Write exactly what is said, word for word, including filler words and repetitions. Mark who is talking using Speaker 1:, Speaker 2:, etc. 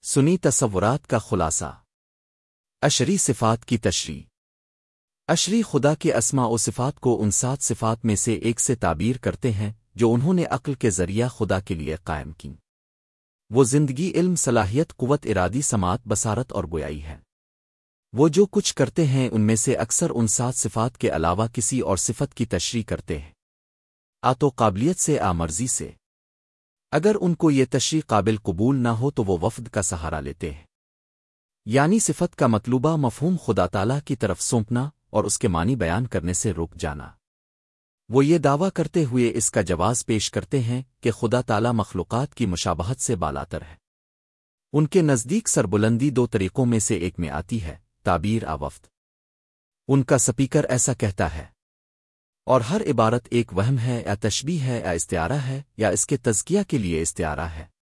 Speaker 1: सुनी तसव्वुरात का खुलासा। अशरी सिफ़ात की तशरीह। अशरी खुदा के अस्मा व सिफ़ात को उन सात सिफ़ात में से एक से ताबीर करते हैं जो उन्होंने अक्ल के ज़रिया खुदा के लिए कायम की। वो ज़िंदगी, इल्म, सलाहियत, क़ुव्वत, इरादी, समात, बसारत और गोयाई है। वो जो कुछ करते हैं उनमें से अक्सर उन सात सिफ़ात के अलावा किसी और सिफ़त की तशरीह करते हैं, आ तो काबिलियत से, आ मर्ज़ी से। अगर उनको ये तशरीह काबिल कबूल ना हो तो वो वफ़द का सहारा लेते हैं, यानी सिफ़त का मतलूबा मफ़हूम खुदा ताला की तरफ सौंपना और उसके मानी बयान करने से रुक जाना। वो ये दावा करते हुए इसका जवाज़ पेश करते हैं कि खुदा ताला मखलूक़ात की मुशाबहत से बालातर है। उनके नज़दीक सरबुलंदी दो तरीक़ों में से एक में आती है, ताबीर आ वफ़द। उनका स्पीकर ऐसा कहता है, और हर इबारत एक वहम है, या तशबीह है, या इस्तिआरा है, या इसके तज़किया के लिए इस्तिआरा है।